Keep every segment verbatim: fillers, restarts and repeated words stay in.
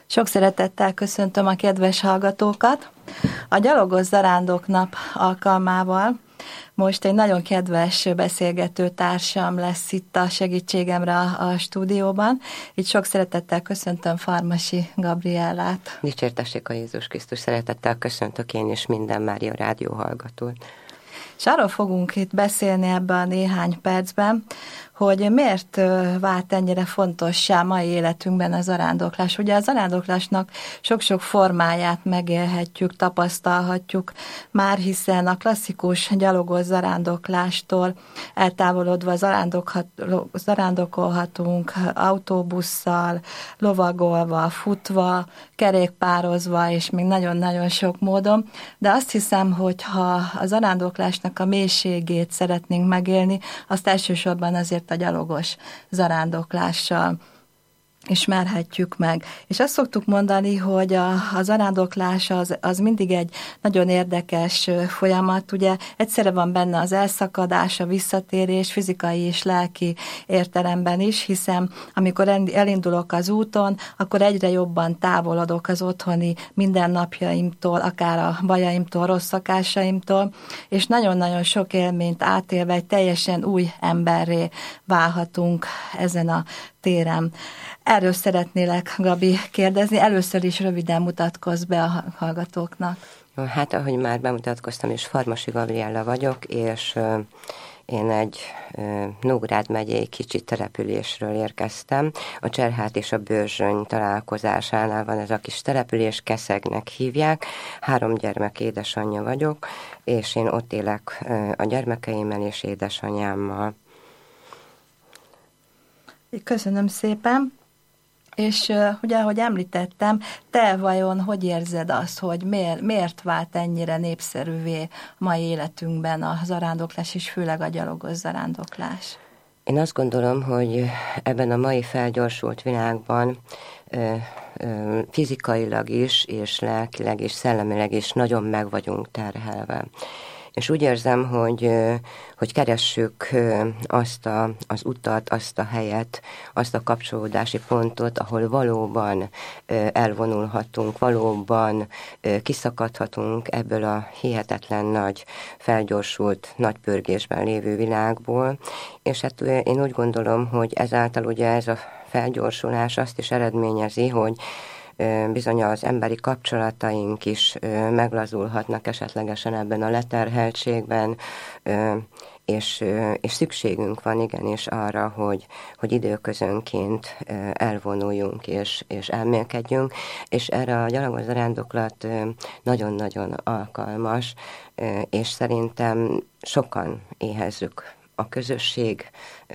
Sok szeretettel köszöntöm a kedves hallgatókat. A Gyalogos Zarándok Nap alkalmával most egy nagyon kedves beszélgető társam lesz itt a segítségemre a, a stúdióban. Itt sok szeretettel köszöntöm Farmasi Gabriellát. Dicsértessék a Jézus Krisztus, szeretettel köszöntök én is minden Mária rádió hallgatót. És arról fogunk itt beszélni ebben a néhány percben, hogy miért vált ennyire fontossá mai életünkben a zarándoklás. Ugye a zarándoklásnak sok-sok formáját megélhetjük, tapasztalhatjuk már, hiszen a klasszikus gyalogos zarándoklástól eltávolodva zarándokolhatunk autóbusszal, lovagolva, futva, kerékpározva, és még nagyon-nagyon sok módon. De azt hiszem, hogy ha a zarándoklásnak a mélységét szeretnénk megélni, azt elsősorban azért a gyalogos zarándoklással ismerhetjük meg. És azt szoktuk mondani, hogy a, a zarándoklás az, az mindig egy nagyon érdekes folyamat. Ugye egyszerre van benne az elszakadás, a visszatérés, fizikai és lelki értelemben is, hiszen amikor elindulok az úton, akkor egyre jobban távolodok az otthoni mindennapjaimtól, akár a bajaimtól, rossz szokásaimtól, és nagyon-nagyon sok élményt átélve egy teljesen új emberré válhatunk ezen a téren. Erről szeretnélek, Gabi, kérdezni. Először is röviden mutatkozz be a hallgatóknak. Hát, ahogy már bemutatkoztam, és Farmasi Gabriella vagyok, és uh, én egy uh, Nógrád megyei kicsi településről érkeztem. A Cserhát és a Bőrzsöny találkozásánál van ez a kis település, Keszegnek hívják. Három gyermek édesanyja vagyok, és én ott élek uh, a gyermekeimmel és édesanyámmal. Köszönöm szépen. És uh, ugye, ahogy említettem, te vajon hogy érzed azt, hogy miért, miért vált ennyire népszerűvé a mai életünkben a zarándoklás, és főleg a gyalogos zarándoklás? Én azt gondolom, hogy ebben a mai felgyorsult világban ö, ö, fizikailag is, és lelkileg, és szellemileg is nagyon meg vagyunk terhelve. És úgy érzem, hogy, hogy keressük azt a, az utat, azt a helyet, azt a kapcsolódási pontot, ahol valóban elvonulhatunk, valóban kiszakadhatunk ebből a hihetetlen nagy, felgyorsult, nagy pörgésben lévő világból. És hát én úgy gondolom, hogy ezáltal ugye ez a felgyorsulás azt is eredményezi, hogy bizony az emberi kapcsolataink is meglazulhatnak esetlegesen ebben a leterheltségben, és, és szükségünk van igenis arra, hogy, hogy időközönként elvonuljunk és, és elmélkedjünk, és erre a gyalogos zarándoklat nagyon-nagyon alkalmas, és szerintem sokan éhezzük a közösség,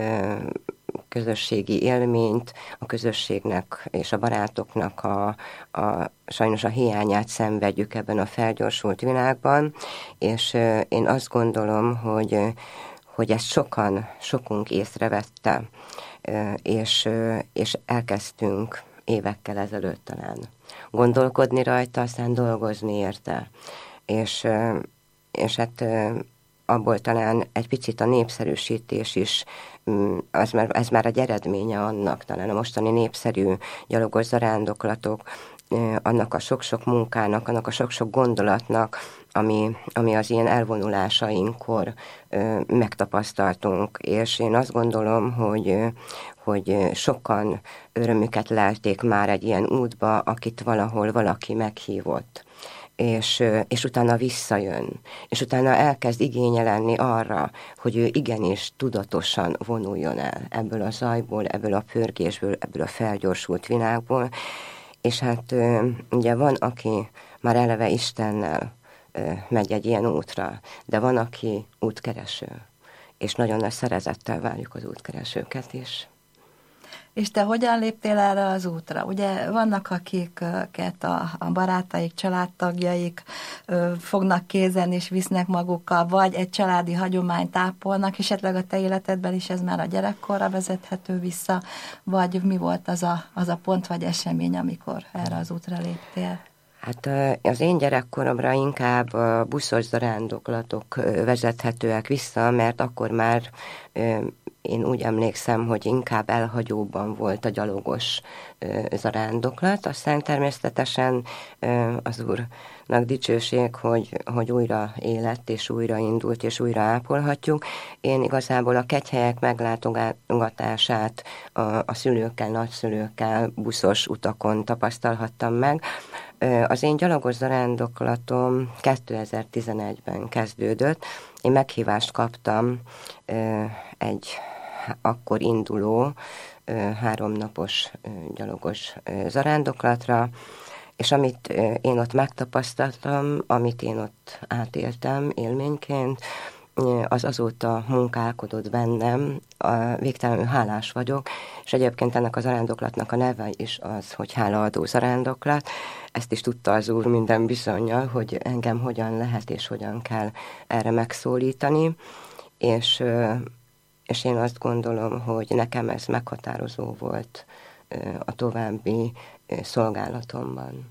közösségi élményt, a közösségnek és a barátoknak a, a sajnos a hiányát szenvedjük ebben a felgyorsult világban, és én azt gondolom, hogy, hogy ezt sokan, sokunk észrevette, és, és elkezdtünk évekkel ezelőtt talán gondolkodni rajta, aztán dolgozni érte, és, és hát abból talán egy picit a népszerűsítés is, az már, ez már egy eredménye annak, talán a mostani népszerű gyalogos zarándoklatok, annak a sok-sok munkának, annak a sok-sok gondolatnak, ami, ami az ilyen elvonulásainkor megtapasztaltunk. És én azt gondolom, hogy, hogy sokan örömüket lelték már egy ilyen útba, akit valahol valaki meghívott. És, és utána visszajön, és utána elkezd igénye lenni arra, hogy ő igenis tudatosan vonuljon el ebből a zajból, ebből a pörgésből, ebből a felgyorsult világból, és hát ugye van, aki már eleve Istennel megy egy ilyen útra, de van, aki útkereső, és nagyon nagy szeretettel várjuk az útkeresőket is. És te hogyan léptél erre az útra? Ugye vannak, akiket a, a barátaik, családtagjaik ö, fognak kézen és visznek magukkal, vagy egy családi hagyományt ápolnak, és esetleg a te életedben is ez már a gyerekkorra vezethető vissza, vagy mi volt az a, az a pont vagy esemény, amikor erre az útra léptél? Hát az én gyerekkoromra inkább a buszos zarándoklatok vezethetőek vissza, mert akkor már én úgy emlékszem, hogy inkább elhagyóban volt a gyalogos zarándoklat. Aztán természetesen az Úrnak dicsőség, hogy, hogy újra élet és újra indult és újra ápolhatjuk. Én igazából a kegyhelyek meglátogatását a, a szülőkkel, nagyszülőkkel buszos utakon tapasztalhattam meg. Az én gyalogos zarándoklatom kétezer-tizenegyben kezdődött. Én meghívást kaptam egy akkor induló háromnapos gyalogos zarándoklatra, és amit én ott megtapasztaltam, amit én ott átéltem élményként, az azóta munkálkodott bennem, végtelenül hálás vagyok, és egyébként ennek a zarándoklatnak a neve is az, hogy hálaadó zarándoklat. Ezt is tudta az Úr minden bizonnyal, hogy engem hogyan lehet és hogyan kell erre megszólítani, és, és én azt gondolom, hogy nekem ez meghatározó volt a további szolgálatomban.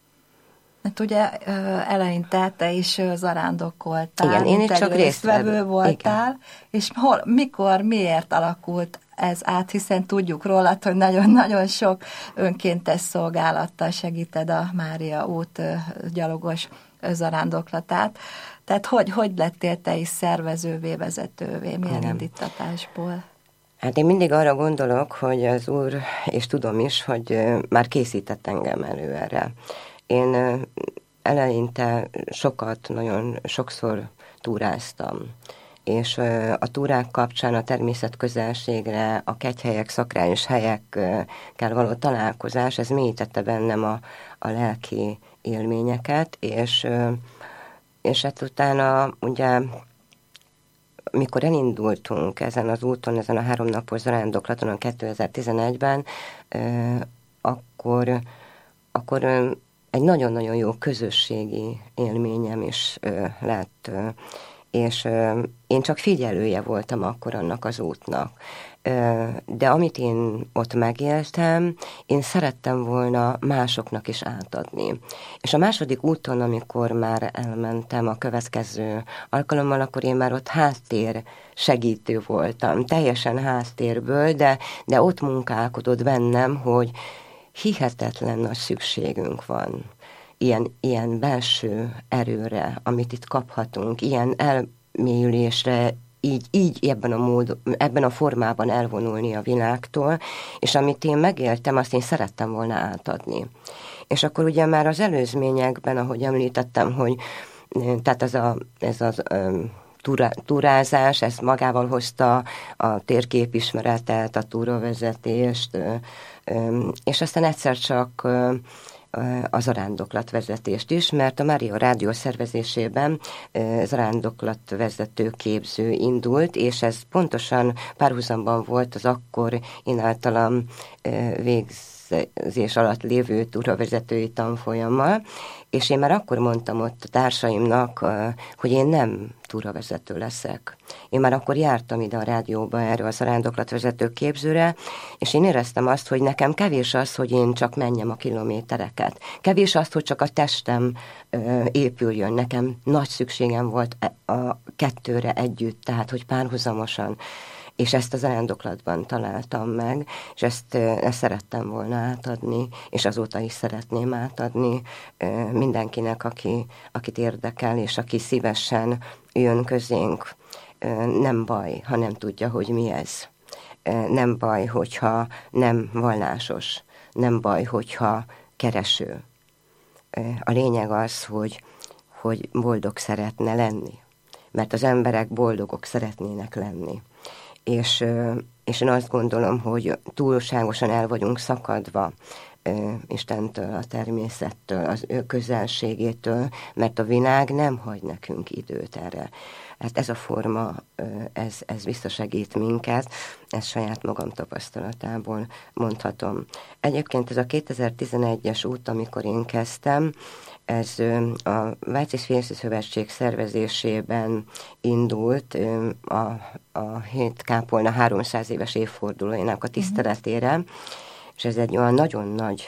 Hát ugye eleinte te is zarándokoltál, igen, én itt csak résztvevő voltál, igen. És hol, mikor, miért alakult ez át, hiszen tudjuk rólad, hogy nagyon-nagyon sok önkéntes szolgálattal segíted a Mária út gyalogos zarándoklatát. Tehát hogy, hogy lettél te is szervezővé, vezetővé, milyen igen. indítatásból? Hát én mindig arra gondolok, hogy az Úr, és tudom is, hogy már készített engem elő erre. Én eleinte sokat, nagyon sokszor túráztam, és a túrák kapcsán a természet közelségre, a kegyhelyek, szakrális helyekkel való találkozás, ez mélyítette bennem a, a lelki élményeket, és, és hát utána ugye, mikor elindultunk ezen az úton, ezen a háromnapos zarándoklaton kétezer-tizenegyben, akkor, akkor egy nagyon-nagyon jó közösségi élményem is ö, lett, ö, és ö, én csak figyelője voltam akkor annak az útnak. Ö, de amit én ott megéltem, én szerettem volna másoknak is átadni. És a második úton, amikor már elmentem a következő alkalommal, akkor én már ott háttér segítő voltam, teljesen háttérből, de, de ott munkálkodott bennem, hogy hihetetlen nagy szükségünk van ilyen, ilyen belső erőre, amit itt kaphatunk, ilyen elmélyülésre, így, így ebben a mód, ebben a formában elvonulni a világtól, és amit én megéltem, azt én szerettem volna átadni. És akkor ugye már az előzményekben, ahogy említettem, hogy tehát ez, a, ez az um, túra, túrázás, ez magával hozta a térképismeretet, a túravezetést, és aztán egyszer csak a zarándoklatvezetést is, mert a Mária Rádió szervezésében zarándoklatvezető képző indult, és ez pontosan párhuzamban volt az akkor én általam végzés alatt lévő túravezetői tanfolyammal, és én már akkor mondtam ott a társaimnak, hogy én nem túravezető leszek. Én már akkor jártam ide a rádióba erre a zarándoklatvezető képzőre, és én éreztem azt, hogy nekem kevés az, hogy én csak menjem a kilométereket. Kevés az, hogy csak a testem ö, épüljön. Nekem nagy szükségem volt a kettőre együtt, tehát hogy párhuzamosan. És ezt a zarándoklatban találtam meg, és ezt, ezt szerettem volna átadni, és azóta is szeretném átadni mindenkinek, aki, akit érdekel, és aki szívesen jön közénk. Nem baj, ha nem tudja, hogy mi ez. Nem baj, hogyha nem vallásos. Nem baj, hogyha kereső. A lényeg az, hogy, hogy boldog szeretne lenni. Mert az emberek boldogok szeretnének lenni. És, és én azt gondolom, hogy túlságosan el vagyunk szakadva Istentől, a természettől, az ő közelségétől, mert a világ nem hagy nekünk időt erre. Hát ez a forma, ez, ez visszasegít minket, ezt saját magam tapasztalatából mondhatom. Egyébként ez a kétezer-tizenegyes út, amikor én kezdtem, ez a Váci Férfi Szövetség szervezésében indult a, a Hét Kápolna háromszáz éves évfordulójának a tiszteletére, és ez egy olyan nagyon nagy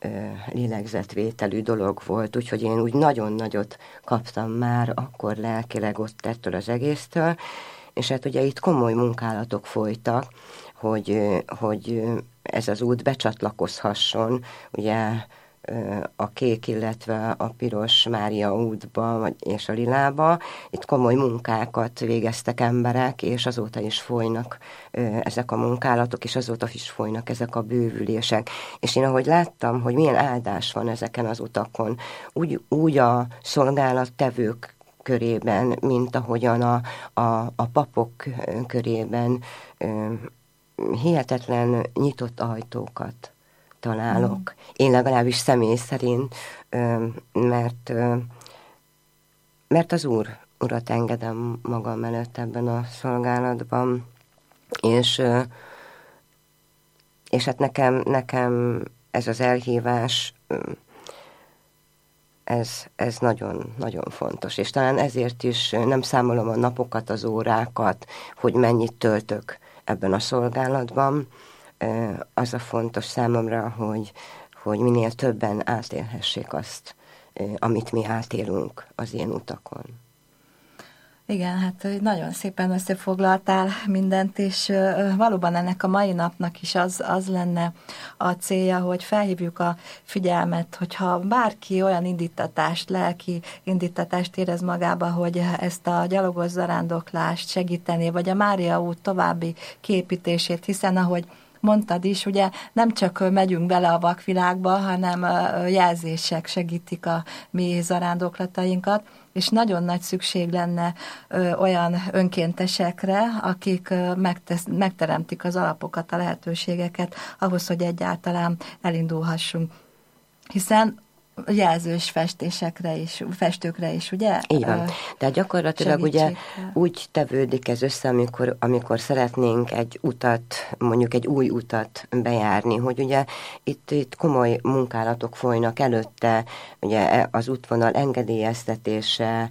lélegzetvételű dolog volt, úgyhogy én úgy nagyon nagyot kaptam már akkor lelkileg ott ettől az egésztől, és hát ugye itt komoly munkálatok folytak, hogy, hogy ez az út becsatlakozhasson, ugye a kék, illetve a piros Mária útba és a lilába. Itt komoly munkákat végeztek emberek, és azóta is folynak ezek a munkálatok, és azóta is folynak ezek a bővülések. És én ahogy láttam, hogy milyen áldás van ezeken az utakon, úgy, úgy a szolgálattevők körében, mint ahogyan a, a, a papok körében hihetetlen nyitott ajtókat találok. Mm. Én legalábbis személy szerint, mert, mert az Úr, Urat engedem magam előtt ebben a szolgálatban, és, és hát nekem, nekem ez az elhívás, ez, ez nagyon, nagyon fontos, és talán ezért is nem számolom a napokat, az órákat, hogy mennyit töltök ebben a szolgálatban. Az a fontos számomra, hogy, hogy minél többen átélhessék azt, amit mi átélünk az ilyen utakon. Igen, hát nagyon szépen összefoglaltál mindent, és valóban ennek a mai napnak is az, az lenne a célja, hogy felhívjuk a figyelmet, hogyha bárki olyan indítatást, lelki indítatást érez magába, hogy ezt a gyalogos zarándoklást segíteni, vagy a Mária út további kiépítését, hiszen ahogy mondtad is, ugye nem csak megyünk bele a vakvilágba, hanem jelzések segítik a mi zarándoklatainkat, és nagyon nagy szükség lenne ö, olyan önkéntesekre, akik ö, megtesz, megteremtik az alapokat, a lehetőségeket ahhoz, hogy egyáltalán elindulhassunk. Hiszen jelzős festésekre is, festőkre is, ugye? Így van. Tehát gyakorlatilag ugye úgy tevődik ez össze, amikor, amikor szeretnénk egy utat, mondjuk egy új utat bejárni, hogy ugye itt, itt komoly munkálatok folynak előtte, ugye az útvonal engedélyeztetése,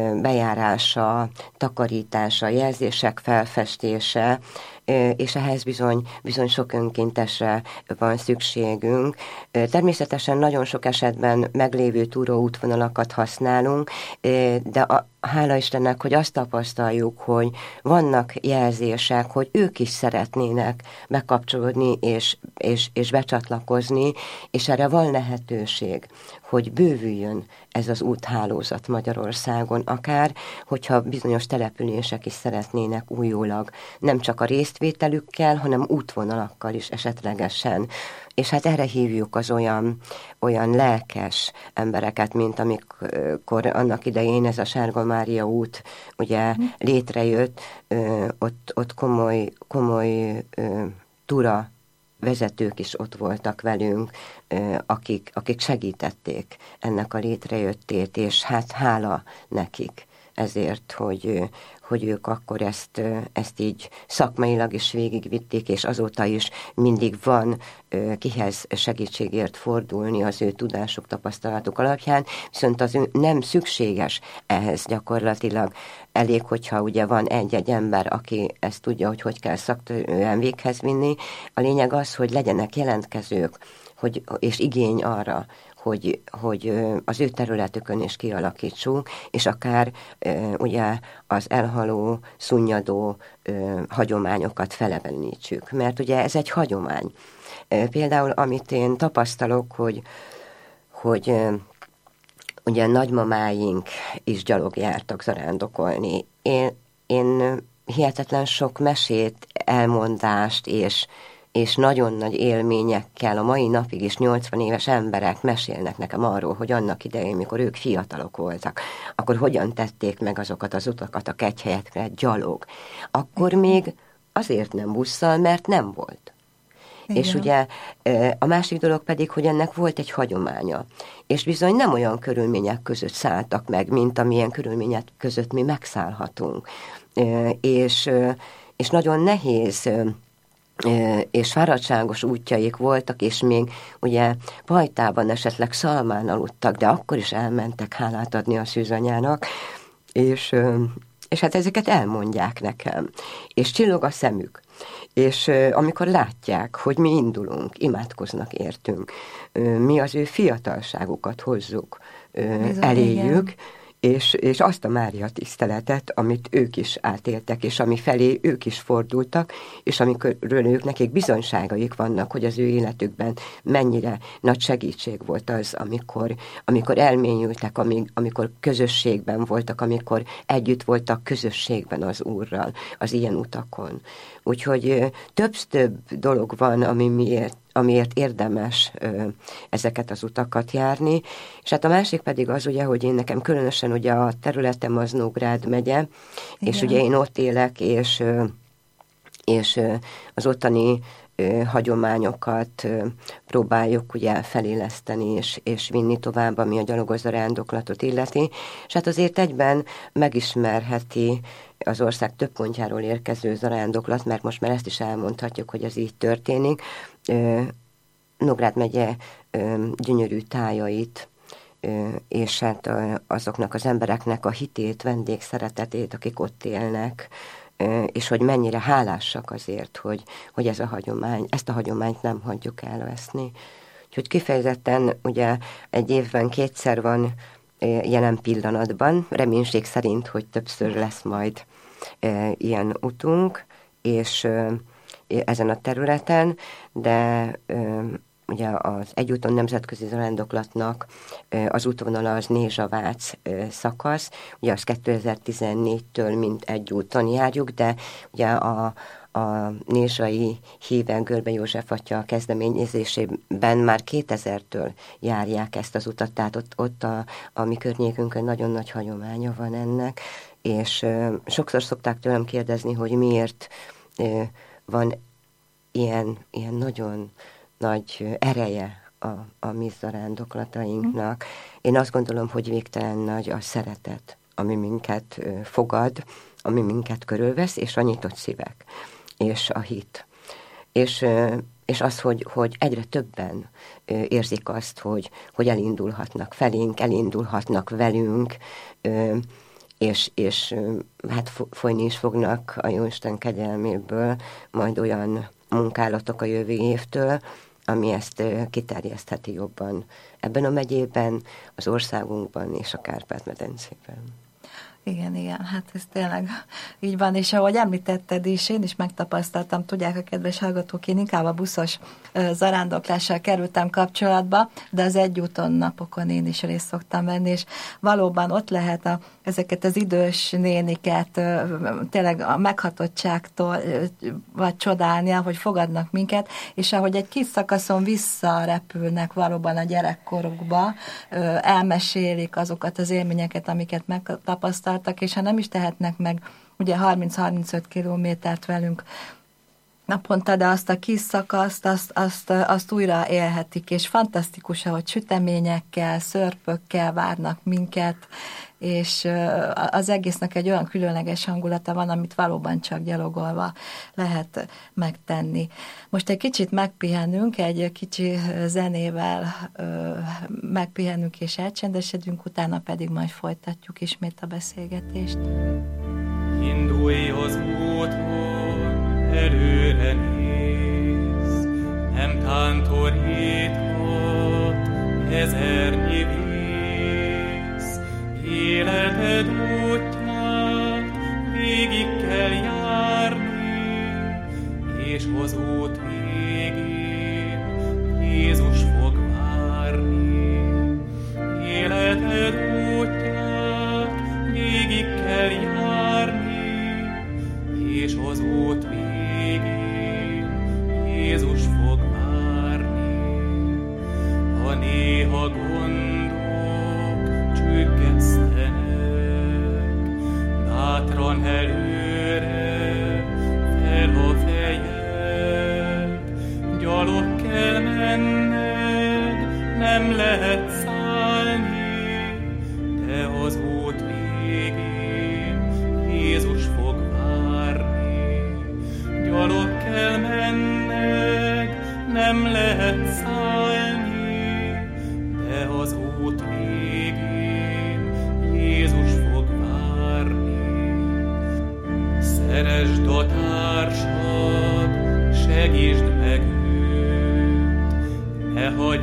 bejárása, takarítása, jelzések felfestése, és ehhez bizony, bizony sok önkéntesre van szükségünk. Természetesen nagyon sok esetben meglévő túróútvonalakat használunk, de a, hála Istennek, hogy azt tapasztaljuk, hogy vannak jelzések, hogy ők is szeretnének bekapcsolódni és, és, és becsatlakozni, és erre van lehetőség, hogy bővüljön ez az úthálózat Magyarországon, akár, hogyha bizonyos települések is szeretnének újólag, nem csak a résztvételükkel, hanem útvonalakkal is esetlegesen. És hát erre hívjuk az olyan, olyan lelkes embereket, mint amikor annak idején ez a Sárga Mária út ugye létrejött, ott, ott komoly, komoly tura vezetők is ott voltak velünk, akik, akik segítették ennek a létrejöttét, és hát hála nekik ezért, hogy, hogy ők akkor ezt, ezt így szakmailag is végigvitték, és azóta is mindig van kihez segítségért fordulni az ő tudásuk, tapasztalatuk alapján, viszont az ő nem szükséges ehhez gyakorlatilag. Elég, hogyha ugye van egy-egy ember, aki ezt tudja, hogy hogy kell szakszerűen véghez vinni. A lényeg az, hogy legyenek jelentkezők, hogy, és igény arra, hogy, hogy az ő területükön is kialakítsunk, és akár ugye az elhaló, szunnyadó hagyományokat felevenítsük. Mert ugye ez egy hagyomány. Például, amit én tapasztalok, hogy, hogy ugye nagymamáink is gyalog jártak zarándokolni. Én, én hihetetlen sok mesét, elmondást és és nagyon nagy élményekkel a mai napig is nyolcvan éves emberek mesélnek nekem arról, hogy annak idején, mikor ők fiatalok voltak, akkor hogyan tették meg azokat az utakat a Kegyhelyekre gyalog. Akkor még azért nem busszal, mert nem volt. Igen. És ugye a másik dolog pedig, hogy ennek volt egy hagyománya. És bizony nem olyan körülmények között szálltak meg, mint amilyen körülmények között mi megszállhatunk. És, és nagyon nehéz és fáradtságos útjaik voltak, és még ugye Pajtában esetleg szalmán aludtak, de akkor is elmentek hálát adni a szűzanyának, és, és hát ezeket elmondják nekem. És csillog a szemük. És amikor látják, hogy mi indulunk, imádkoznak értünk, mi az ő fiatalságukat hozzuk Bizony, eléjük, igen. És, és azt a Mária tiszteletet, amit ők is átéltek, és ami felé ők is fordultak, és amikről ők nekik bizonyságaik vannak, hogy az ő életükben mennyire nagy segítség volt az, amikor, amikor elmélyültek, amíg, amikor közösségben voltak, amikor együtt voltak közösségben az Úrral, az ilyen utakon. Úgyhogy több-több dolog van, ami miért amiért érdemes ö, ezeket az utakat járni. És hát a másik pedig az, ugye, hogy én nekem különösen ugye a területem az Nógrád megye, igen. És ugye én ott élek, és, ö, és ö, az ottani ö, hagyományokat ö, próbáljuk ugye feléleszteni és, és vinni tovább, ami a gyalogoszarándoklatot illeti. És hát azért egyben megismerheti az ország több pontjáról érkező zarándoklat, mert most már ezt is elmondhatjuk, hogy ez így történik. Nógrád megye gyönyörű tájait, és hát azoknak az embereknek a hitét, vendégszeretetét, akik ott élnek, és hogy mennyire hálásak azért, hogy, hogy ez a hagyomány, ezt a hagyományt nem hagyjuk elveszni. Úgyhogy kifejezetten ugye egy évben kétszer van jelen pillanatban, reménység szerint, hogy többször lesz majd e, ilyen utunk, és e, ezen a területen, de e, ugye az Egyúton nemzetközi zarándoklatnak e, az útvonala az Nézsa-Vác e, szakasz, ugye az kétezer-tizennégytől mind egy úton járjuk, de ugye a a nézsai híven Görbe József atya kezdeményezésében már kétezertől járják ezt az utat, tehát ott, ott a, a mi környékünkön nagyon nagy hagyománya van ennek, és ö, sokszor szokták tőlem kérdezni, hogy miért ö, van ilyen, ilyen nagyon nagy ereje a, a mi zarándoklatainknak. Én azt gondolom, hogy végtelen nagy a szeretet, ami minket ö, fogad, ami minket körülvesz, és a nyitott szívek, és a hit. És, és az, hogy, hogy egyre többen érzik azt, hogy, hogy elindulhatnak felénk, elindulhatnak velünk, és, és hát folyni is fognak a Jóisten kegyelméből majd olyan munkálatok a jövő évtől, ami ezt kiterjesztheti jobban ebben a megyében, az országunkban és a Kárpát-medencében. Igen, igen, hát ez tényleg így van, és ahogy említetted is, én is megtapasztaltam, tudják a kedves hallgatók, én inkább a buszos zarándoklással kerültem kapcsolatba, de az egyúton napokon én is részt szoktam venni, és valóban ott lehet a, ezeket az idős néniket tényleg a meghatottságtól vagy csodálni, ahogy fogadnak minket, és ahogy egy kis szakaszon visszarepülnek valóban a gyerekkorukba, elmesélik azokat az élményeket, amiket megtapasztaltak, és ha nem is tehetnek meg ugye harminc-harmincöt kilométert velünk naponta, de azt a kis szakaszt, azt, azt, azt újra élhetik, és fantasztikus, ahogy süteményekkel, szörpökkel várnak minket, és az egésznek egy olyan különleges hangulata van, amit valóban csak gyalogolva lehet megtenni. Most egy kicsit megpihenünk, egy kicsi zenével megpihenünk és elcsendesedünk, utána pedig majd folytatjuk ismét a beszélgetést. Indulj az úton, előre néz, nem tántoríthat ezernyi vész. Életed útját végig kell járni, és az út végén Jézus fog várni. Életed útját végig kell járni, és az út végén Jézus fog várni. Ha néha gondok csüggesztenek, bátran előre fel a fejed, gyalog kell menned, nem lehet szállni, de az út végén Jézus fog várni. Gyalog kell menned, nem lehet szállni, de az út végén Jézus fog várni. Szeresd a társad,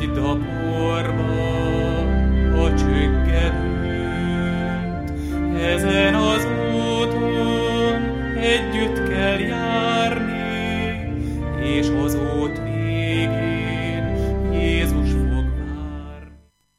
hagyd a porba a csöggelőt. Ezen az úton együtt kell járni, és az út végén Jézus fog várni.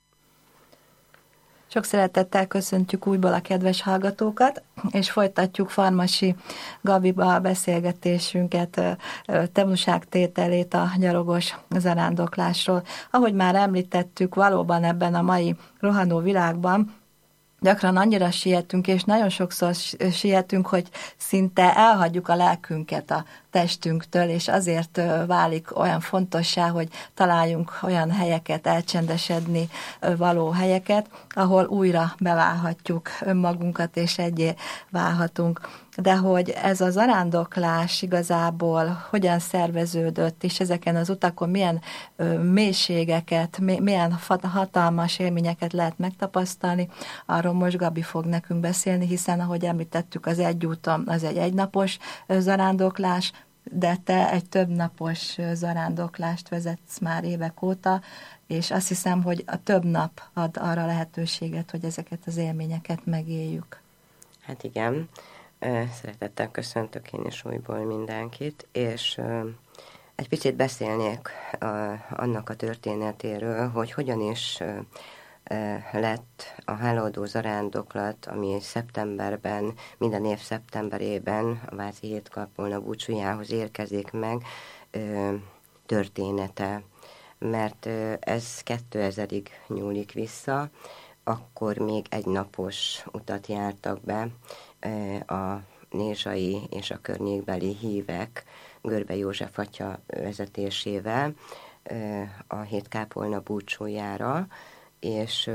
Sok szeretettel köszöntjük újból a kedves hallgatókat, és folytatjuk Farmasi Gabiba a beszélgetésünket, tanúságtételét a gyalogos zarándoklásról. Ahogy már említettük, valóban ebben a mai rohanó világban gyakran annyira sietünk, és nagyon sokszor sietünk, hogy szinte elhagyjuk a lelkünket a testünktől, és azért válik olyan fontossá, hogy találjunk olyan helyeket, elcsendesedni való helyeket, ahol újra beválhatjuk önmagunkat, és egyé válhatunk. De hogy ez a zarándoklás igazából hogyan szerveződött, és ezeken az utakon milyen ö, mélységeket, milyen hatalmas élményeket lehet megtapasztalni, arról most Gabi fog nekünk beszélni, hiszen ahogy említettük, az egy úton az egy egynapos zarándoklás, de te egy többnapos zarándoklást vezetsz már évek óta, és azt hiszem, hogy a több nap ad arra lehetőséget, hogy ezeket az élményeket megéljük. Hát igen, szeretettel köszöntök én is újból mindenkit, és egy picit beszélnék annak a történetéről, hogy hogyan is lett a hálaadó zarándoklat, ami szeptemberben, minden év szeptemberében a Váci Hétkápolna búcsújához érkezik meg, története. Mert ez kétezrig nyúlik vissza, akkor még egynapos utat jártak be a nézsai és a környékbeli hívek Görbe József atya vezetésével a Hétkápolna búcsújára, és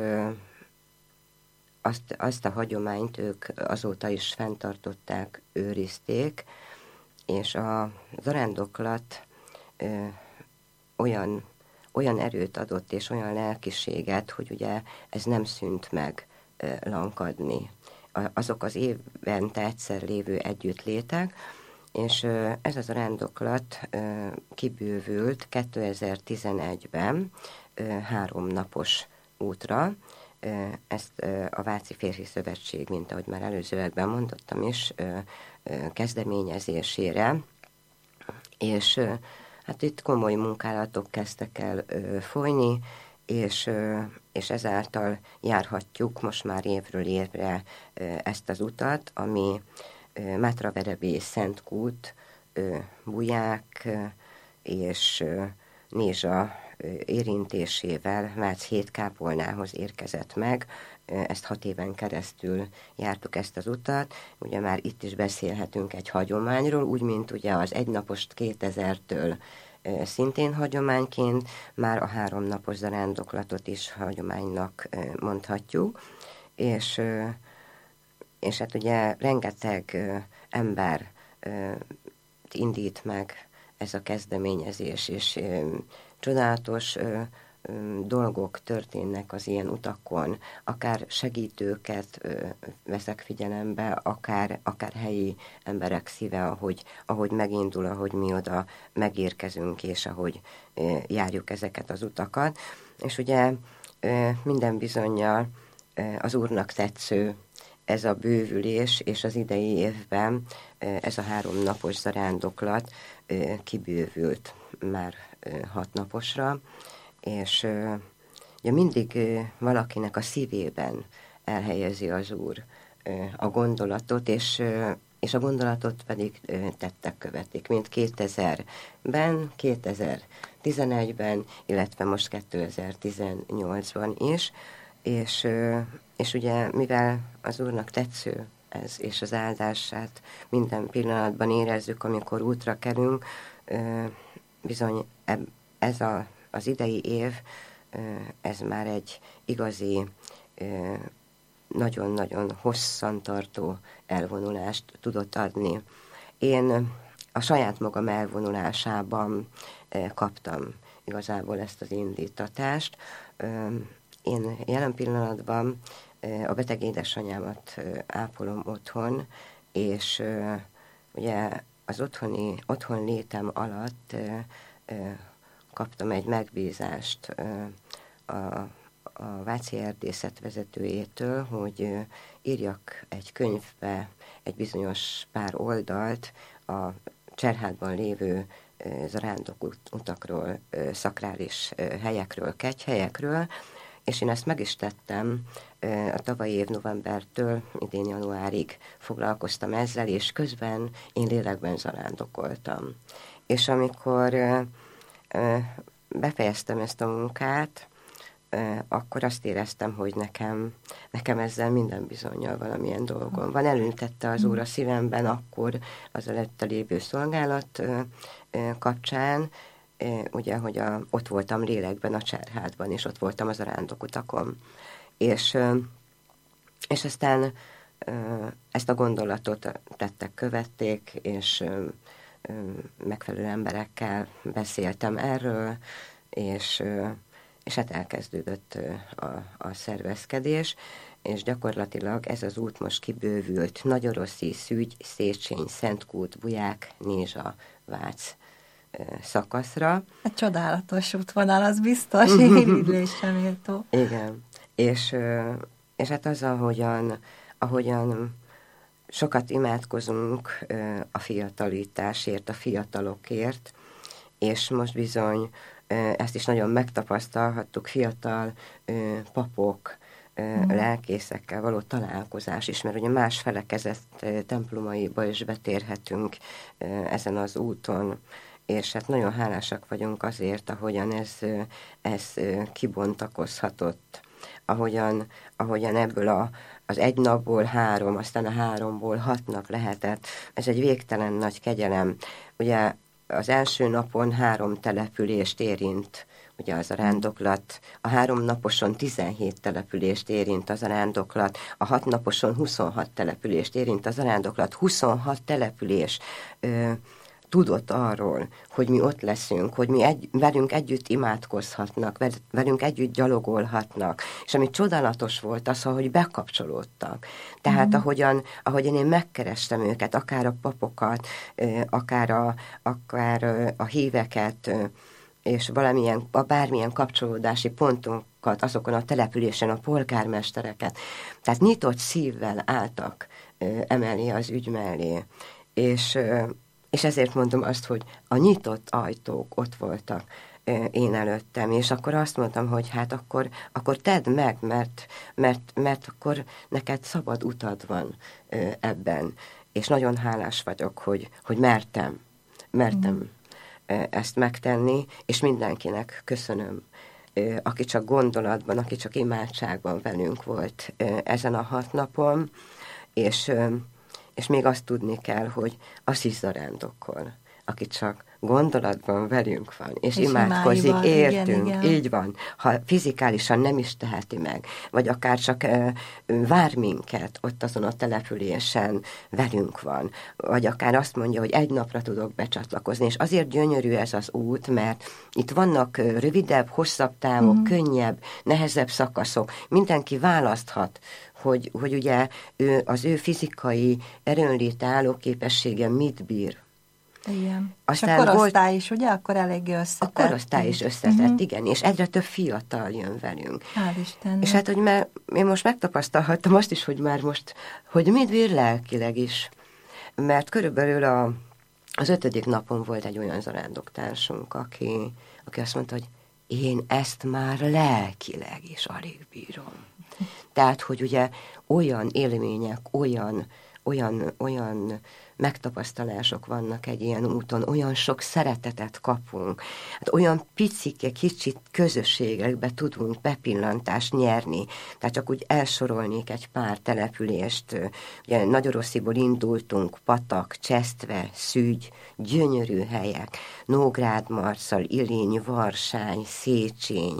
azt, azt a hagyományt ők azóta is fenntartották, őrizték, és a zarándoklat olyan, olyan erőt adott, és olyan lelkiséget, hogy ugye ez nem szűnt meg lankadni. Azok az évente egyszer lévő együttlétek, és ez a zarándoklat kibővült kétezer-tizenegyben három napos útra. Ezt a Váci Férfi Szövetség, mint ahogy már előzőekben mondottam is, kezdeményezésére, és hát itt komoly munkálatok kezdtek el folyni, és, és ezáltal járhatjuk most már évről évre ezt az utat, ami Mátraverebély, Szentkút, Buják és Nézsa érintésével Vác Hétkápolnához érkezett meg. Ezt hat éven keresztül jártuk ezt az utat. Ugye már itt is beszélhetünk egy hagyományról, úgy, mint ugye az egynapost kétezertől szintén hagyományként, már a háromnapos zarándoklatot is hagyománynak mondhatjuk. És, és hát ugye rengeteg ember indít meg ez a kezdeményezés, és csodálatos ö, ö, dolgok történnek az ilyen utakon, akár segítőket ö, veszek figyelembe, akár, akár helyi emberek szíve, ahogy, ahogy megindul, ahogy mi oda megérkezünk, és ahogy ö, járjuk ezeket az utakat. És ugye ö, minden bizonnyal ö, az Úrnak tetsző ez a bővülés, és az idei évben ö, ez a háromnapos zarándoklat ö, kibővült már hat naposra, és ugye mindig valakinek a szívében elhelyezi az Úr a gondolatot, és, és a gondolatot pedig tettek követik, mint kétezerben, kétezer-tizenegyben, illetve most kétezer-tizennyolcban is, és, és ugye mivel az Úrnak tetsző ez, és az áldását minden pillanatban érezzük, amikor útra kerünk, bizony ez a, az idei év, ez már egy igazi, nagyon-nagyon hosszantartó elvonulást tudott adni. Én a saját magam elvonulásában kaptam igazából ezt az indítatást. Én jelen pillanatban a beteg édesanyámat ápolom otthon, és ugye az otthoni, otthon létem alatt kaptam egy megbízást a, a Váci erdészet vezetőjétől, hogy írjak egy könyvbe egy bizonyos pár oldalt a Cserhátban lévő zarándok utakról, szakrális helyekről, kegyhelyekről, és én ezt meg is tettem. A tavalyi év novembertől idén januárig foglalkoztam ezzel, és közben én lélekben zarándokoltam. És amikor befejeztem ezt a munkát, akkor azt éreztem, hogy nekem, nekem ezzel minden bizonnyal valamilyen dolgom van. Elüntette az Úr a szívemben akkor az előtte lévő szolgálat kapcsán, ugye, hogy a, ott voltam lélekben a Cserhátban, és ott voltam az zarándokutakon. És, és aztán ezt a gondolatot tettek, követték, és megfelelő emberekkel beszéltem erről, és, és hát elkezdődött a, a szervezkedés, és gyakorlatilag ez az út most kibővült Nagyoroszi, Szügy, Széchenyi, Szentkút, Buják, Nézsa, Vác szakaszra. Egy csodálatos útvonal, az biztos, irigylésre méltó. Igen, és, és hát az, ahogyan, ahogyan sokat imádkozunk a fiatalításért, a fiatalokért, és most bizony ezt is nagyon megtapasztalhattuk, fiatal papok, mm. lelkészekkel való találkozás is, mert ugye más felekezett templomaiba is betérhetünk ezen az úton, és hát nagyon hálásak vagyunk azért, ahogyan ez, ez kibontakozhatott, ahogyan, ahogyan ebből a, az egy napból három, aztán a háromból hat nap lehetett. Ez egy végtelen nagy kegyelem. Ugye az első napon három települést érint, ugye az zarándoklat, a három naposon tizenhét települést érint az zarándoklat, a hat naposon huszonhat települést érint az zarándoklat, huszonhat település ö, tudott arról, hogy mi ott leszünk, hogy mi egy, velünk együtt imádkozhatnak, velünk együtt gyalogolhatnak, és ami csodálatos volt az, hogy bekapcsolódtak. Tehát mm. ahogyan, ahogyan én megkerestem őket, akár a papokat, akár a, akár a híveket, és valamilyen, a bármilyen kapcsolódási pontokat azokon a településen, a polgármestereket. Tehát nyitott szívvel álltak emellé az ügy mellé, és És ezért mondom azt, hogy a nyitott ajtók ott voltak én előttem, és akkor azt mondtam, hogy hát akkor, akkor tedd meg, mert, mert, mert akkor neked szabad utad van ebben. És nagyon hálás vagyok, hogy, hogy mertem, mertem mm. ezt megtenni, és mindenkinek köszönöm, aki csak gondolatban, aki csak imádságban velünk volt ezen a hat napon, és És még azt tudni kell, hogy az is zarándokol, aki csak gondolatban velünk van, és, és imádkozik, imáival, értünk, igen, igen. Így van. Ha fizikálisan nem is teheti meg, vagy akár csak uh, vár minket ott azon a településen, velünk van, vagy akár azt mondja, hogy egy napra tudok becsatlakozni, és azért gyönyörű ez az út, mert itt vannak uh, rövidebb, hosszabb távok, mm. könnyebb, nehezebb szakaszok, mindenki választhat, hogy, hogy ugye ő, az ő fizikai erőnléte, állóképessége mit bír. Igen. Aztán és a korosztály volt, is, ugye? Akkor eléggé összetett. A korosztály is összetett, uh-huh. igen, és egyre több fiatal jön velünk. Hál' Istennek. És hát, hogy már én most megtapasztalhattam azt is, hogy már most, hogy mit bír lelkileg is. Mert körülbelül a, az ötödik napon volt egy olyan zarándoktársunk, aki, aki azt mondta, hogy én ezt már lelkileg is alig bírom. Tehát, hogy ugye olyan élmények, olyan, olyan, olyan megtapasztalások vannak egy ilyen úton, olyan sok szeretetet kapunk, hát olyan picike, kicsit közösségekbe tudunk bepillantást nyerni. Tehát csak úgy elsorolnék egy pár települést, ugye Nagyorossziból indultunk, Patak, Csesztve, Szügy, gyönyörű helyek, Nógrád-Marszal, Ilény, Varsány, Széchenyi,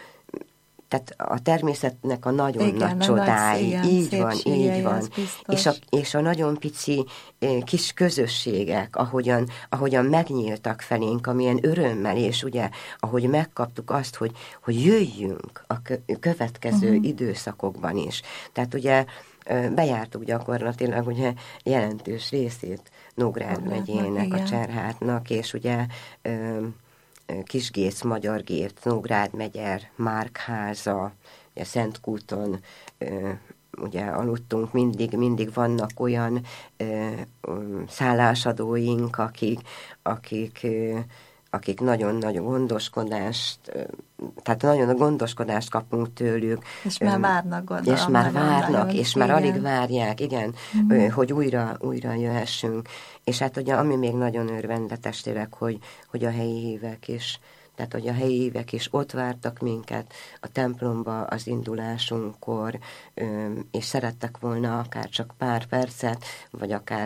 tehát a természetnek a nagyon igen, nagy csodái, nagy, így van, így van. És a, és a nagyon pici kis közösségek, ahogyan, ahogyan megnyíltak felénk, amilyen örömmel, és ugye, ahogy megkaptuk azt, hogy, hogy jöjjünk a következő uh-huh. időszakokban is. Tehát ugye bejártuk gyakorlatilag ugye jelentős részét Nógrád megyének, a Cserhátnak, és ugye Kisgész, Magyargért, Nógrád megyer, Márkháza, ugye Szentkúton ugye aludtunk, mindig, mindig vannak olyan ö, ö, szállásadóink, akik, akik, ö, akik nagyon-nagyon gondoskodást, ö, tehát nagyon a gondoskodást kapunk tőlük. És már várnak, gondolom. És már várnak, nagyon, és már igen. alig várják, igen, mm. ö, hogy újra, újra jöhessünk. És hát ugye, ami még nagyon örvendetes tényleg, hogy, hogy a helyi hívek is, tehát, hogy a helyi hívek is ott vártak minket a templomba az indulásунkkor, és szerettek volna akár csak pár percet, vagy akár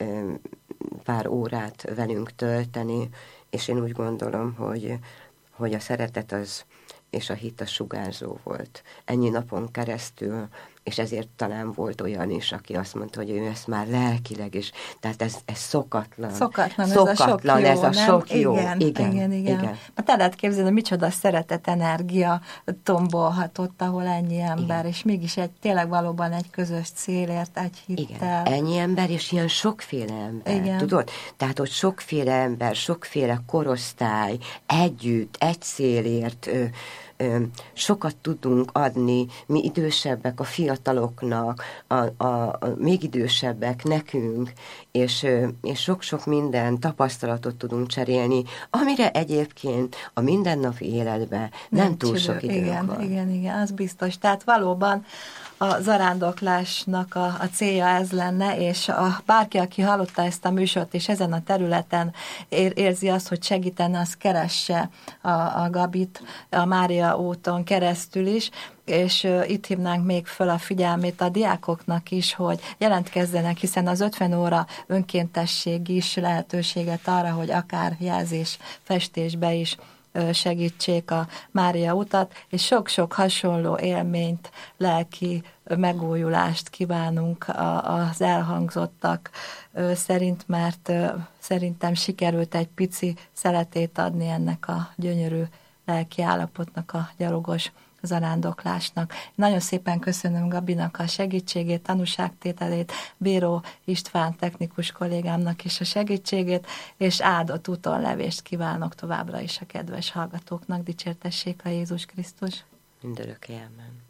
pár órát velünk tölteni, és én úgy gondolom, hogy, hogy a szeretet az, és a hit a sugárzó volt. Ennyi napon keresztül, és ezért talán volt olyan is, aki azt mondta, hogy ő ezt már lelkileg is, tehát ez, ez szokatlan. Szokatlan, szokatlan ez a sok jó, ez a nem? sok jó. Igen, igen, igen. igen. Hát te lehet képzelni, micsoda szeretet energia tombolhatott, ahol ennyi ember, igen. és mégis egy, tényleg valóban egy közös célért, egy hittel. Igen, ennyi ember, és ilyen sokféle ember, igen. tudod? Tehát, hogy sokféle ember, sokféle korosztály, együtt, egy célért, ö, sokat tudunk adni, mi idősebbek a fiataloknak, a, a, a még idősebbek nekünk, és, és sok-sok minden tapasztalatot tudunk cserélni, amire egyébként a mindennapi életben nem, nem túl sok idő igen, van. Igen, igen, az biztos. Tehát valóban a zarándoklásnak a, a célja ez lenne, és a, bárki, aki hallotta ezt a műsort, és ezen a területen ér, érzi azt, hogy segítene, az keresse a, a Gabit a Mária úton keresztül is, és uh, itt hívnánk még föl a figyelmét a diákoknak is, hogy jelentkezzenek, hiszen az ötven óra önkéntesség is lehetőséget arra, hogy akár jelzés, festésbe is segítsék a Mária utat, és sok-sok hasonló élményt, lelki megújulást kívánunk az elhangzottak szerint, mert szerintem sikerült egy pici szeletét adni ennek a gyönyörű lelki állapotnak, a gyalogos zarándoklásnak. Nagyon szépen köszönöm Gabinak a segítségét, tanúságtételét, Bíró István technikus kollégámnak is a segítségét, és áldott útonlevést kívánok továbbra is a kedves hallgatóknak. Dicsértessék a Jézus Krisztus! Mindörökké, amen.